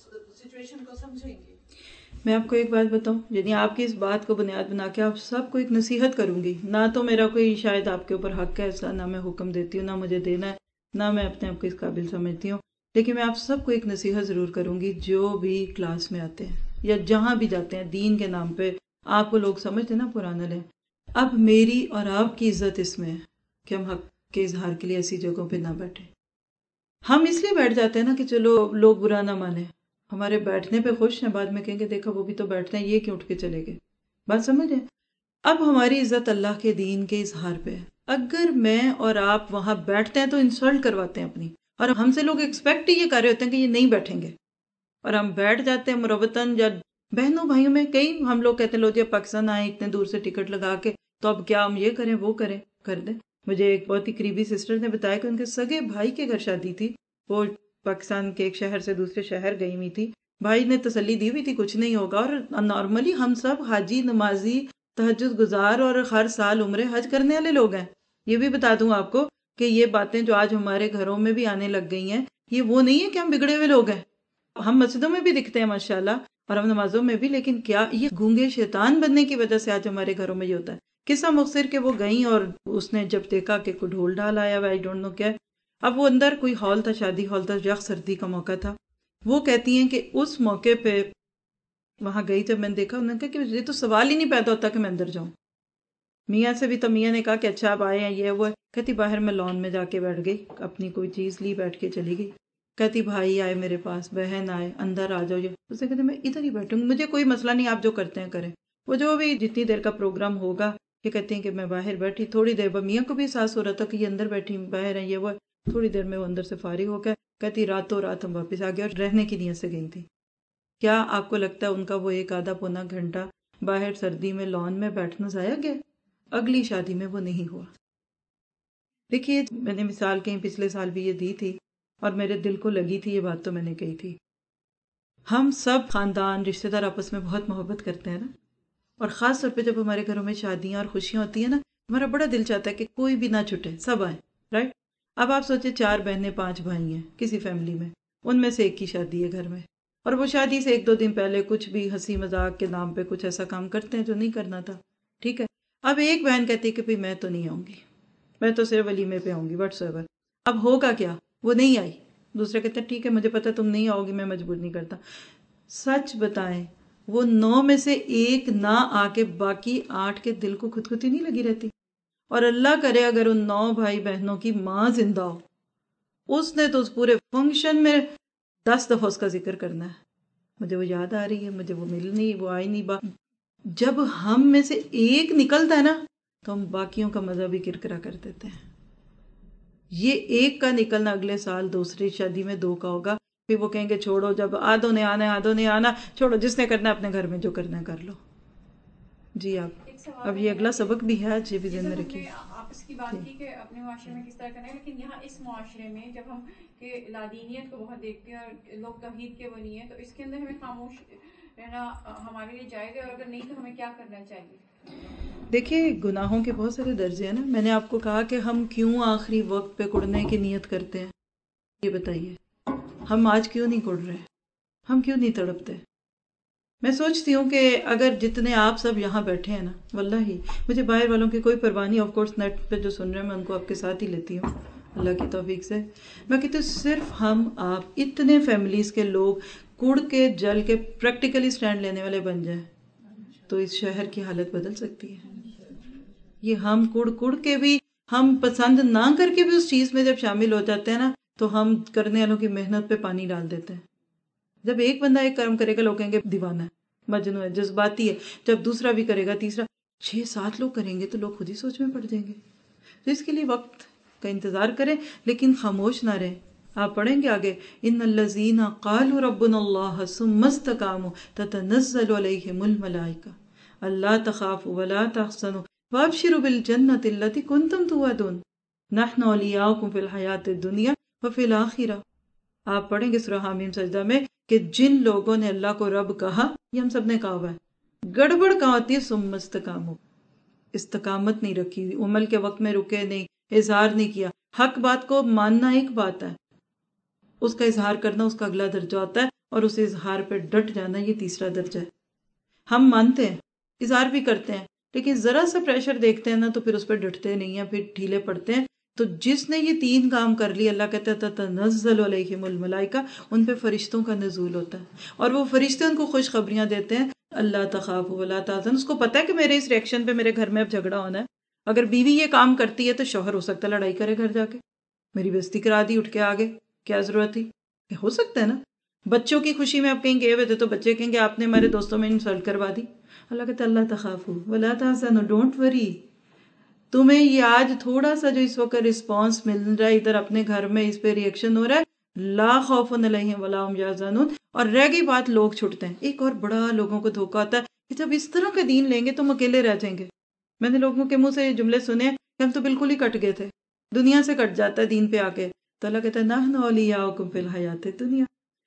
سچویشن کو سمجھیں گے؟ میں آپ کو ایک بات بتاؤں، یعنی آپ کی اس بات کو بنیاد بنا کے آپ سب کو ایک نصیحت کروں گی، نہ تو میرا کوئی شاید آپ کے اوپر حق ہے، ایسا نہ میں حکم دیتی ہوں، نہ مجھے دینا ہے، نہ میں اپنے آپ کو اس قابل سمجھتی ہوں، لیکن میں آپ سب کو ایک نصیحت ضرور کروں گی جو بھی کلاس میں آتے ہیں یا جہاں بھی جاتے ہیں دین کے نام پہ، آپ کو لوگ سمجھتے ہیں نا پرانا لیں، اب میری اور آپ کی عزت اس میں ہے کہ ہم حق کے اظہار کے لیے ایسی جگہوں پہ نہ بیٹھیں۔ ہم اس لیے بیٹھ جاتے ہیں نا کہ چلو لوگ برا نہ مانیں، ہمارے بیٹھنے پہ خوش ہیں، بعد میں کہیں گے دیکھا وہ بھی تو بیٹھتے ہیں، یہ کیوں اٹھ کے چلے گئے، بات سمجھیں۔ اب ہماری عزت اللہ کے دین کے اظہار پہ ہے، اگر میں اور آپ وہاں بیٹھتے ہیں تو انسلٹ کرواتے ہیں اپنی، اور ہم سے لوگ ایکسپیکٹ ہی یہ کر رہے ہوتے ہیں کہ یہ نہیں بیٹھیں گے، اور ہم بیٹھ جاتے ہیں مروتاً۔ یا بہنوں بھائیوں میں کئی ہم لوگ کہتے ہیں لو جی پاکستان آئے اتنے دور سے ٹکٹ لگا کے، تو اب کیا ہم یہ کریں وہ کریں، کر دیں۔ مجھے ایک بہت ہی قریبی سسٹر نے بتایا کہ ان کے سگے بھائی کے گھر شادی تھی، وہ پاکستان کے ایک شہر سے دوسرے شہر گئی ہوئی تھی، بھائی نے تسلی دی ہوئی تھی کچھ نہیں ہوگا، اور نارملی ہم سب حاجی، نمازی، تہجد گزار اور ہر سال عمرے حج کرنے والے لوگ ہیں۔ یہ بھی بتا دوں آپ کو کہ یہ باتیں جو آج ہمارے گھروں میں بھی آنے لگ گئی ہیں، یہ وہ نہیں ہے کہ ہم بگڑے ہوئے لوگ ہیں، ہم مسجدوں میں بھی دکھتے ہیں ماشاءاللہ اور ہم نمازوں میں بھی، لیکن کیا یہ گونگے شیطان بننے کی وجہ سے آج ہمارے گھروں میں یہ ہوتا ہے؟ قصہ مختصر کہ وہ گئیں اور اس نے جب دیکھا کہ کوئی ڈھول ڈھال آیا ہوا، آئی ڈونٹ نو کیا ہے، اب وہ اندر کوئی ہال تھا، شادی ہال تھا، یخ سردی کا موقع تھا، وہ کہتی ہیں کہ اس موقع پہ وہاں گئی جب میں نے دیکھا، انہوں نے کہا کہ یہ تو سوال ہی نہیں پیدا ہوتا کہ میں اندر جاؤں. میاں سے بھی تو میاں نے کہا کہ اچھا آپ آئے ہیں یہ وہ، کہتی باہر میں لان میں جا کے بیٹھ گئی، اپنی کوئی چیز لی بیٹھ کے چلی گئی. کہتی بھائی آئے میرے پاس، بہن آئے، اندر آ جاؤ. اسے کہتے میں ادھر ہی بیٹھوں گی، مجھے کوئی مسئلہ نہیں، آپ جو کرتے ہیں کریں. وہ جو بھی جتنی دیر کا پروگرام ہوگا، یہ کہتی ہیں کہ میں باہر بیٹھی تھوڑی دیر بعد میاں کو بھی احساس ہو رہا تھا کہ یہ اندر بیٹھی باہر ہیں یہ وہ، تھوڑی دیر میں وہ اندر سے فارغ ہو گئے. کہتی راتوں رات ہم واپس آ گئے اور رہنے کی نیت سے گئی تھی. کیا آپ کو لگتا ہے ان کا وہ ایک آدھا پونا گھنٹہ باہر سردی میں لان میں بیٹھنا ضائع گیا؟ اگلی شادی میں وہ نہیں ہوا. دیکھیے میں نے مثال کہیں پچھلے سال بھی یہ دی تھی اور میرے دل کو لگی تھی یہ بات، تو میں نے کہی تھی. ہم سب خاندان رشتہ دار آپس میں بہت محبت کرتے ہیں نا، اور خاص طور پہ جب ہمارے گھروں میں شادیاں اور خوشیاں ہوتی ہیں نا، ہمارا بڑا دل چاہتا ہے کہ کوئی بھی نہ چھٹے، سب آئیں، رائٹ؟ اب آپ سوچیں 4 بہنیں 5 بھائی ہیں کسی فیملی میں، ان میں سے ایک کی شادی ہے گھر میں، اور وہ شادی سے 1-2 دن پہلے کچھ بھی ہنسی مذاق کے نام پہ کچھ ایسا کام کرتے ہیں جو نہیں کرنا تھا، ٹھیک ہے؟ اب ایک بہن کہتی ہے کہ بھئی میں تو نہیں آؤں گی، میں تو صرف ولیمے پہ آؤں گی واٹس ایور. اب ہوگا کیا؟ وہ نہیں آئی. دوسرے کہتے ہیں ٹھیک ہے مجھے پتا تم نہیں آؤ گی، میں مجبور نہیں کرتا. سچ بتائیں وہ 9 میں سے ایک نہ آ کے باقی 8 کے دل کو خودکشی نہیں لگی رہتی؟ اور اللہ کرے اگر ان 9 بھائی بہنوں کی ماں زندہ ہو، اس نے تو اس پورے فنکشن میں 10 دفعہ اس کا ذکر کرنا ہے، مجھے وہ یاد آ رہی ہے، مجھے وہ مل نہیں، وہ آئی نہیں. جب ہم میں سے ایک نکلتا ہے نا تو ہم باقیوں کا مزہ بھی کرکرا کر دیتے ہیں. یہ ایک کا نکلنا اگلے سال دوسری شادی میں 2 کا ہوگا، پھر وہ کہیں گے چھوڑو، جب آدھوں نے آنا ہے آدھوں نے آنا، چھوڑو جس نے کرنا ہے اپنے گھر میں جو کرنا ہے کر لو. جی آپ اب یہ اگلا سبق بھی ہے، یہ بھی ذہن میں رکھیے. آپس کی بات کی کہ اپنے معاشرے میں کس طرح کرنا ہے، لیکن یہاں اس معاشرے میں جب ہم کہ لادینیت کو بہت دیکھتے ہیں اور لوگ توحید کے وہ نہیں ہیں، تو اس کے اندر ہمیں خاموش رہنا ہمارے لیے جائز ہے، اور اگر نہیں تو ہمیں کیا کرنا چاہیے؟ دیکھیے گناہوں کے بہت سارے درجے ہیں نا. میں نے آپ کو کہا کہ ہم کیوں آخری وقت پہ کڑنے کی نیت کرتے ہیں، یہ بتائیے. ہم آج کیوں نہیں کڑ رہے؟ ہم کیوں نہیں تڑپتے؟ میں سوچتی ہوں کہ اگر جتنے آپ سب یہاں بیٹھے ہیں نا، واللہ ہی مجھے باہر والوں کی کوئی پرواہ نہیں، آف کورس نیٹ پہ جو سن رہے ہیں میں ان کو آپ کے ساتھ ہی لیتی ہوں اللہ کی توفیق سے. میں کہتی ہوں صرف ہم آپ اتنے فیملیز کے لوگ کڑ کے جل کے پریکٹیکلی سٹینڈ لینے والے بن جائیں تو اس شہر کی حالت بدل سکتی ہے. یہ ہم کڑ کے بھی، ہم پسند نہ کر کے بھی اس چیز میں جب شامل ہو جاتے ہیں نا تو ہم کرنے والوں کی محنت پہ پانی ڈال دیتے ہیں. جب ایک بندہ ایک کام کرے گا لوگ کہیں گے دیوانہ ہے، مجنون ہے، جذباتی ہے. جب دوسرا بھی کرے گا، تیسرا، 6-7 لوگ کریں گے تو لوگ خود ہی سوچ میں پڑ جائیں گے. تو اس کے لیے وقت کا انتظار کریں، لیکن خاموش نہ رہیں. آپ پڑھیں گے آگے، ان الذین قالوا ربنا اللہ ثم استقاموا تتنزل علیہم الملائکہ الا تخافوا ولا تحزنوا وابشروا بالجنۃ التی کنتم توعدون نحن اولیاؤکم فی الحیاۃ الدنیا وفی الآخرہ. آپ پڑھیں گے سورہ حامیم سجدہ میں کہ جن لوگوں نے اللہ کو رب کہا، یہ ہم سب نے کہا ہوا ہے، گڑبڑ کہاں ہوتی ہے؟ ثم استقاموا، استقامت نہیں رکھی ہوئی، عمل کے وقت میں رکے نہیں، اظہار نہیں کیا. حق بات کو ماننا ایک بات ہے، اس کا اظہار کرنا اس کا اگلا درجہ ہوتا ہے، اور اس اظہار پہ ڈٹ جانا یہ تیسرا درجہ ہے. ہم مانتے ہیں، اظہار بھی کرتے ہیں، لیکن ذرا سا پریشر دیکھتے ہیں نا تو پھر اس پہ ڈٹتے نہیں ہیں، پھر ڈھیلے پڑتے ہیں. تو جس نے یہ 3 کام کر لی، اللہ کہتا ہے تنزل علیہم الملائکہ، ان پہ فرشتوں کا نزول ہوتا ہے، اور وہ فرشتے ان کو خوشخبریاں دیتے ہیں، اللہ تخافوا ولا تحزنوا. اس کو پتا ہے کہ میرے اس ریئیکشن پہ میرے گھر میں اب جھگڑا ہونا ہے. اگر بیوی یہ کام کرتی ہے تو شوہر ہو سکتا ہے لڑائی کرے گھر جا کے، میری بےزتی کرا دی اٹھ کے آگے، کیا ضرورت تھی؟ ہو سکتا ہے نا. بچوں کی خوشی میں آپ کہیں گئے ہوئے تھے تو بچے کہیں گے آپ نے ہمارے دوستوں میں انسلٹ کروا دی. اللہ کہتا ہے اللہ تخافوا ولا تحزنوا، ڈونٹ وری. تمہیں یہ آج تھوڑا سا جو اس وقت رسپانس مل رہا ہے ادھر اپنے گھر میں، اس پہ ریئیکشن ہو رہا ہے، لا خوف علیہم ولا هم یحزنون. اور رہ گئی بات لوگ چھٹتے ہیں. ایک اور بڑا لوگوں کو دھوکہ ہوتا ہے کہ جب اس طرح کا دین لیں گے تو ہم اکیلے رہ جائیں گے. میں نے لوگوں کے منہ سے یہ جملے سنے کہ ہم تو بالکل ہی کٹ گئے تھے، دنیا سے کٹ جاتا ہے دین پہ آ کے. تو اللہ کہتا ہے نحن اولیاؤکم فی الحیاۃ الدنیا.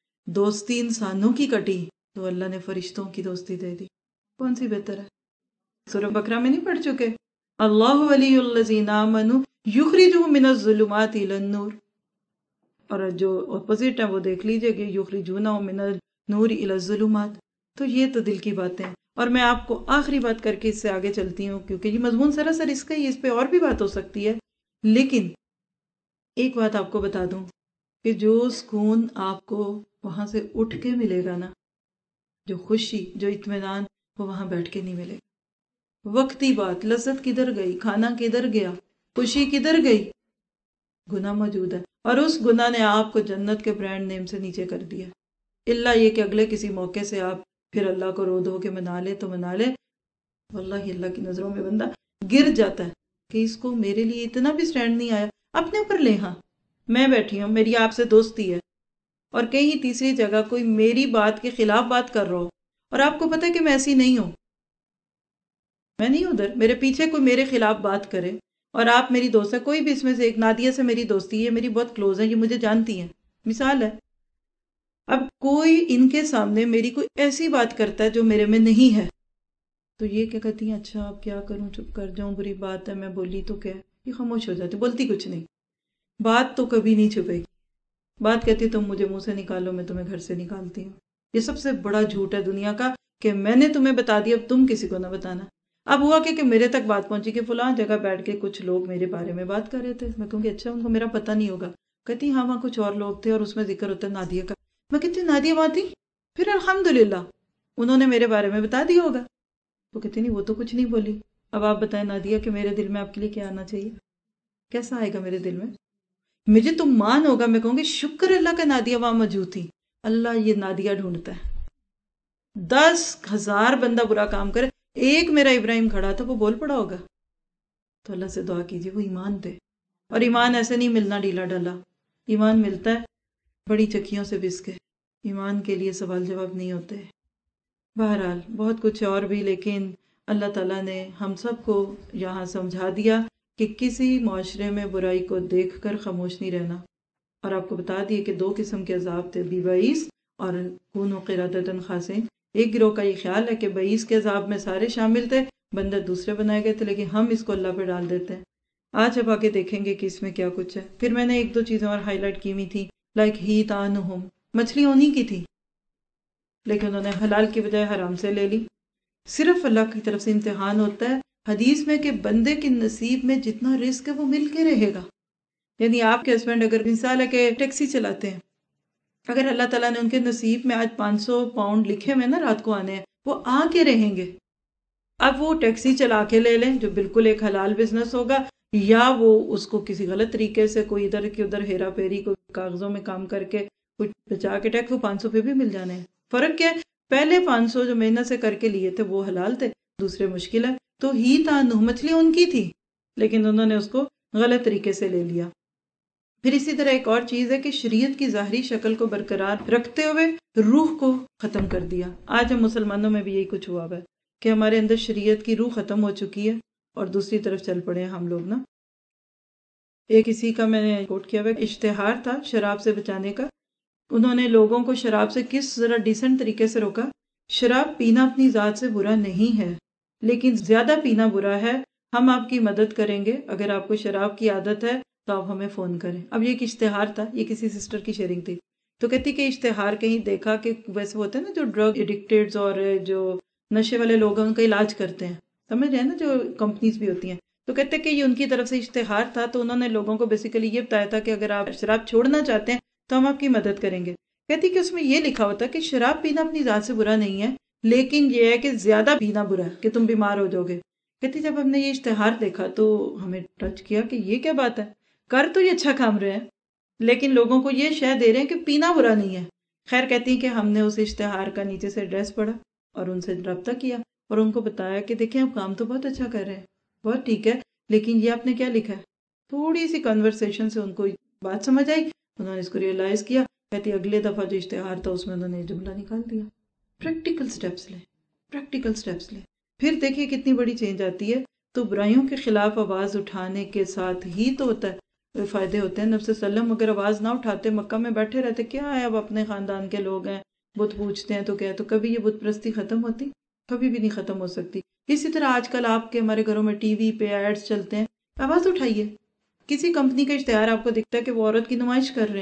دوستی انسانوں کی کٹی تو اللہ نے فرشتوں کی دوستی دے دی. کون سی بہتر ہے؟ سورہ بقرہ میں نہیں پڑھ چکے؟ اللہ ولی الذین آمنوا یخرجہم من الظلمات الی النور. اور جو اپوزٹ ہے وہ دیکھ لیجئے کہ یخرجونہم من النور الی الظلمات. تو یہ تو دل کی باتیں ہیں. اور میں آپ کو آخری بات کر کے اس سے آگے چلتی ہوں، کیونکہ یہ مضمون سراسر اس کا ہی، اس پہ اور بھی بات ہو سکتی ہے، لیکن ایک بات آپ کو بتا دوں کہ جو سکون آپ کو وہاں سے اٹھ کے ملے گا نا، جو خوشی، جو اطمینان، وہ وہاں بیٹھ کے نہیں ملے گا. وقتی بات، لذت کدھر گئی، کھانا کدھر گیا، خوشی کدھر گئی؟ گناہ موجود ہے، اور اس گناہ نے آپ کو جنت کے برانڈ نیم سے نیچے کر دیا. اللہ یہ کہ اگلے کسی موقع سے آپ پھر اللہ کو رو دھو کے منا لے تو منا لے، واللہ اللہ کی نظروں میں بندہ گر جاتا ہے کہ اس کو میرے لیے اتنا بھی سٹینڈ نہیں آیا. اپنے اوپر لے، ہاں میں بیٹھی ہوں، میری آپ سے دوستی ہے، اور کہیں تیسری جگہ کوئی میری بات کے خلاف بات کر رہا ہو، اور آپ کو پتہ ہے کہ میں ایسی نہیں ہوں، میں نہیں ادھر، میرے پیچھے کوئی میرے خلاف بات کرے، اور آپ میری دوست ہے، کوئی بھی اس میں سے ایک، نادیہ سے میری دوستی ہے، میری بہت کلوز ہے، یہ مجھے جانتی ہیں، مثال ہے. اب کوئی ان کے سامنے میری کوئی ایسی بات کرتا ہے جو میرے میں نہیں ہے، تو یہ کیا کہتی ہیں، اچھا اب کیا کروں، چپ کر جاؤں، بری بات ہے، میں بولی تو کیا، یہ خاموش ہو جاتی، بولتی کچھ نہیں. بات تو کبھی نہیں چھپے گی، بات کہتی تم مجھے منہ سے نکالو، میں تمہیں گھر سے نکالتی ہوں. یہ سب سے بڑا جھوٹ ہے دنیا کا کہ میں نے تمہیں بتا دیا، اب تم کسی کو نہ بتانا. اب ہوا کہ میرے تک بات پہنچی کہ فلاں جگہ بیٹھ کے کچھ لوگ میرے بارے میں بات کر رہے تھے. میں کہوں گی اچھا ان کو میرا پتہ نہیں ہوگا؟ کہتی ہاں وہاں کچھ اور لوگ تھے اور اس میں ذکر ہوتا ہے نادیہ کا. میں کہتی نادیہ وہاں تھی، پھر الحمدللہ انہوں نے میرے بارے میں بتا دیا ہوگا. وہ کہتی نہیں وہ تو کچھ نہیں بولی. اب آپ بتائیں نادیہ کہ میرے دل میں آپ کے لیے کیا آنا چاہیے، کیسا آئے گا میرے دل میں؟ مجھے تو مان ہوگا، میں کہوں گی شکر اللہ کا نادیہ وہاں موجود تھی. اللہ یہ نادیہ ڈھونڈتا ہے. 10,000 بندہ برا کام کرے، ایک میرا ابراہیم کھڑا تھا وہ بول پڑا ہوگا. تو اللہ سے دعا کیجیے وہ ایمان دے. اور ایمان ایسے نہیں ملنا ڈھیلا ڈالا، ایمان ملتا ہے بڑی چکیوں سے بس کے. ایمان کے لیے سوال جواب نہیں ہوتے. بہرحال بہت کچھ اور بھی، لیکن اللہ تعالیٰ نے ہم سب کو یہاں سمجھا دیا کہ کسی معاشرے میں برائی کو دیکھ کر خاموش نہیں رہنا. اور آپ کو بتا دیے کہ 2 قسم کے عذاب تھے، بئیس اور کونوا قردۃ خاسئین. ایک گروہ کا یہ خیال ہے کہ بئیس کے عذاب میں سارے شامل تھے، بندے دوسرے بنائے گئے تھے، لیکن ہم اس کو اللہ پہ ڈال دیتے ہیں. آج اب آگے دیکھیں گے کہ اس میں کیا کچھ ہے. پھر میں نے 1-2 چیزیں اور ہائی لائٹ کی ہوئی تھی، لائک ہیتانہم، مچھلی انہی کی تھی لیکن انہوں نے حلال کی بجائے حرام سے لے لی. صرف اللہ کی طرف سے امتحان ہوتا ہے حدیث میں کہ بندے کے نصیب میں جتنا رزق ہے وہ مل کے رہے گا. یعنی آپ کے ہسبینڈ اگر مثال ہے کہ ٹیکسی چلاتے ہیں، اگر اللہ تعالیٰ نے ان کے نصیب میں آج 500 پاؤنڈ لکھے ہوئے نا رات کو آنے ہیں، وہ آ کے رہیں گے. اب وہ ٹیکسی چلا کے لے لیں جو بالکل ایک حلال بزنس ہوگا، یا وہ اس کو کسی غلط طریقے سے کوئی ادھر کی ادھر ہیرا پھیری کو کاغذوں میں کام کر کے کچھ بچا کے ٹیکس، وہ 500 پہ بھی مل جانے ہیں. فرق کیا ہے؟ پہلے 500 جو محنت سے کر کے لیے تھے وہ حلال تھے، دوسرے مشکل ہے. تو ہی تانو مچھلی ان کی تھی لیکن انہوں نے اس کو غلط طریقے سے لے لیا. پھر اسی طرح ایک اور چیز ہے کہ شریعت کی ظاہری شکل کو برقرار رکھتے ہوئے روح کو ختم کر دیا. آج ہم مسلمانوں میں بھی یہی کچھ ہوا ہے کہ ہمارے اندر شریعت کی روح ختم ہو چکی ہے اور دوسری طرف چل پڑے ہیں ہم لوگ نا. ایک کسی کا میں نے کوٹ کیا ہوا اشتہار تھا شراب سے بچانے کا. انہوں نے لوگوں کو شراب سے کس ذرا ڈیسنٹ طریقے سے روکا. شراب پینا اپنی ذات سے برا نہیں ہے، لیکن زیادہ پینا برا ہے. ہم آپ کی مدد کریں گے، اگر آپ کو شراب کی عادت ہے تو آپ ہمیں فون کریں. اب یہ ایک اشتہار تھا، یہ کسی سسٹر کی شیئرنگ تھی. تو کہتی کہ اشتہار کہیں دیکھا کہ ویسے ہوتے ہیں نا جو ڈرگ ایڈکٹیڈز اور جو نشے والے لوگ ہیں ان کا علاج کرتے ہیں، سمجھ رہے ہیں نا، جو کمپنیز بھی ہوتی ہیں. تو کہتے کہ یہ ان کی طرف سے اشتہار تھا. تو انہوں نے لوگوں کو بیسیکلی یہ بتایا تھا کہ اگر آپ شراب چھوڑنا چاہتے ہیں تو ہم آپ کی مدد کریں گے. کہتی کہ اس میں یہ لکھا ہوتا کہ شراب پینا اپنی ذات سے برا نہیں ہے، لیکن یہ ہے کہ زیادہ پینا برا ہے کہ تم بیمار ہو جاؤ گے. کہتی جب ہم نے یہ اشتہار دیکھا تو ہمیں ٹچ کیا کہ یہ کیا بات ہے. کر تو یہ اچھا کام رہے ہیں لیکن لوگوں کو یہ شے دے رہے ہیں کہ پینا برا نہیں ہے. خیر کہتی کہ ہم نے اس اشتہار کا نیچے سے ایڈریس پڑھا اور ان سے رابطہ کیا اور ان کو بتایا کہ دیکھیں آپ کام تو بہت اچھا کر رہے ہیں، بہت ٹھیک ہے، لیکن یہ آپ نے کیا لکھا ہے. تھوڑی سی کنورسیشن سے ان کو بات سمجھ آئی، انہوں نے اس کو ریئلائز کیا. کہتی اگلے دفعہ جو اشتہار تھا اس میں انہوں نے جملہ نکال دیا. پریکٹیکل سٹیپس لیں، پریکٹیکل سٹیپس لیں. پھر دیکھیے کتنی بڑی چینج آتی ہے. تو برائیوں کے خلاف آواز اٹھانے کے ساتھ ہی تو ہوتا ہے فائدے ہوتے ہیں. نبی صلی اللہ علیہ وسلم اگر آواز نہ اٹھاتے، مکہ میں بیٹھے رہتے، کیا ہے اب اپنے خاندان کے لوگ ہیں بت پوجتے ہیں تو کیا ہے، تو کبھی یہ بت پرستی ختم ہوتی؟ کبھی بھی نہیں ختم ہو سکتی. اسی طرح آج کل آپ کے ہمارے گھروں میں ٹی وی پہ ایڈز چلتے ہیں، آواز اٹھائیے. کسی کمپنی کا اشتہار آپ کو دکھتا ہے کہ وہ عورت کی نمائش کر رہے ہیں،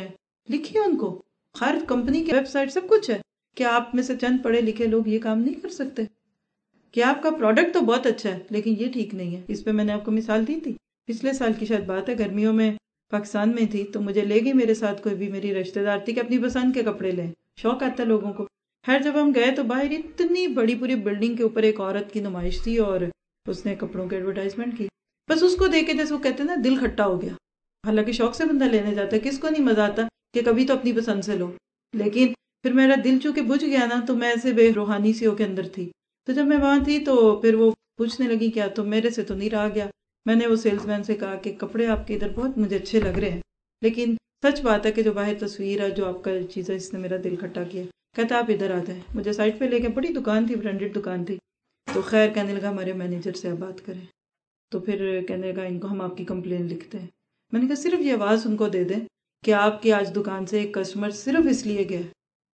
لکھیے ان کو. خیر کمپنی کی ویب سائٹ سب کچھ ہے. کیا آپ میں سے چند پڑھے لکھے لوگ یہ کام نہیں کر سکتے؟ کہ آپ کا پروڈکٹ تو بہت اچھا ہے لیکن یہ ٹھیک نہیں ہے. اس پہ میں نے آپ کو مثال دی تھی. پچھلے سال کی شاید بات ہے، گرمیوں میں پاکستان میں تھی تو مجھے لے گئی میرے ساتھ کوئی بھی میری رشتہ دار تھی کہ اپنی پسند کے کپڑے لیں. شوق آتا ہے لوگوں کو. خیر جب ہم گئے تو باہر اتنی بڑی پوری بلڈنگ کے اوپر ایک عورت کی نمائش تھی اور اس نے کپڑوں کی ایڈورٹائزمنٹ کی. بس اس کو دیکھ کے جیسے وہ کہتے ہیں نا دل کھٹا ہو گیا. حالانکہ شوق سے بندہ لینے جاتا ہے، کس کو نہیں مزہ آتا کہ کبھی تو اپنی پسند سے لو. لیکن پھر میرا دل چونکہ بجھ گیا نا تو میں ایسے بے روحانی سی ہو کے اندر تھی. تو جب میں وہاں تھی تو پھر وہ پوچھنے لگی کیا تو میرے سے تو نہیں رہا گیا. میں نے وہ سیلس مین سے کہا کہ کپڑے آپ کے ادھر بہت مجھے اچھے لگ رہے ہیں لیکن سچ بات ہے کہ جو باہر تصویر ہے جو آپ کا چیز ہے اس نے میرا دل کھٹا کیا. کہتا آپ ادھر آ جائیں. مجھے سائٹ پہ لے کے، بڑی دکان تھی، برانڈیڈ دکان تھی. تو خیر کہنے لگا ہمارے مینیجر سے آپ بات کریں. تو پھر کہنے لگا ان کو ہم آپ کی کمپلین لکھتے ہیں. میں نے کہا صرف یہ آواز ان کو دے دیں کہ آپ کی آج دکان سے ایک کسٹمر صرف اس لیے گیا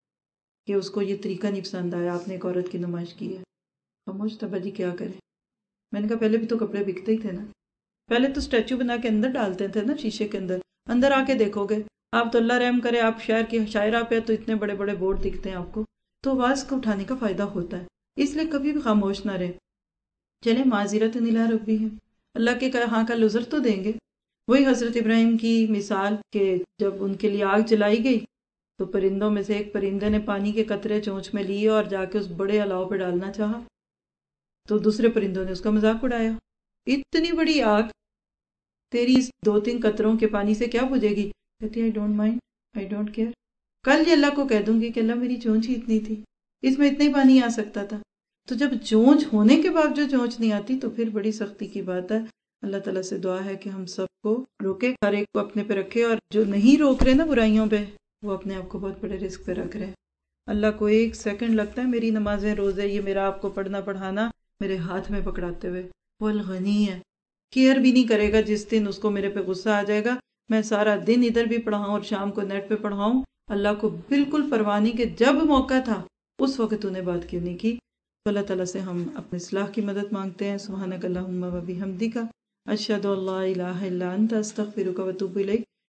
کہ اس کو یہ طریقہ نہیں پسند آیا، آپ نے ایک عورت کی نمائش کی ہے. خاموش تھا جی کیا کریں. میں نے کہا پہلے بھی تو کپڑے بکتے ہی تھے نا. پہلے تو اسٹیچو بنا کے اندر ڈالتے تھے نا شیشے کے اندر. اندر آ کے دیکھو گے آپ تو اللہ رحم کرے، آپ شہر کی شاعرہ پہ تو اتنے بڑے بڑے بورڈ دکھتے ہیں آپ کو. تو آواز کو اٹھانے کا فائدہ ہوتا ہے، اس لیے کبھی بھی خاموش نہ رہے. چلے معذرت الا ربی ہے، اللہ کے ہاں کا عذر تو دیں گے. وہی حضرت ابراہیم کی مثال کہ جب ان کے لیے آگ جلائی گئی تو پرندوں میں سے ایک پرندے نے پانی کے قطرے چونچ میں لیے اور جا کے اس بڑے الاؤ پہ ڈالنا چاہا تو دوسرے پرندوں نے اس کا مذاق اڑایا. اتنی بڑی آگ تیری اس 2-3 قطروں کے پانی سے کیا بجھے گی؟ کہتی I don't mind, I don't care. کل یہ اللہ کو کہہ دوں گی کہ اللہ میری چونچ ہی اتنی تھی، اس میں اتنا ہی پانی آ سکتا تھا. تو جب چونچ ہونے کے بعد جو چونچ نہیں آتی تو پھر بڑی سختی کی بات ہے. اللہ تعالیٰ سے دعا ہے کہ ہم سب کو روکے، ہر ایک کو اپنے پہ رکھے، اور جو نہیں روک رہے نا برائیوں پہ وہ اپنے آپ کو بہت بڑے رسک پہ رکھ رہے ہیں. اللہ کو 1 سیکنڈ لگتا ہے میری نمازیں روزے یہ میرا آپ کو پڑھنا پڑھانا میرے ہاتھ میں پکڑاتے ہوئے. وہ الغنی ہے، کیئر بھی نہیں کرے گا. جس دن اس کو میرے پہ غصہ آ جائے گا میں سارا دن ادھر بھی پڑھاؤں اور شام کو نیٹ پہ پڑھاؤں، اللہ کو بالکل پرواہ نہیں کہ جب موقع تھا اس وقت تو نے بات کیوں نہیں کی. تو اللہ تعالیٰ سے ہم اپنے اصلاح کی مدد مانگتے ہیں. سبحانک اللہم و بحمدک، اشہد ان لا الہ الا انت، استغفرک و اتوب الیک.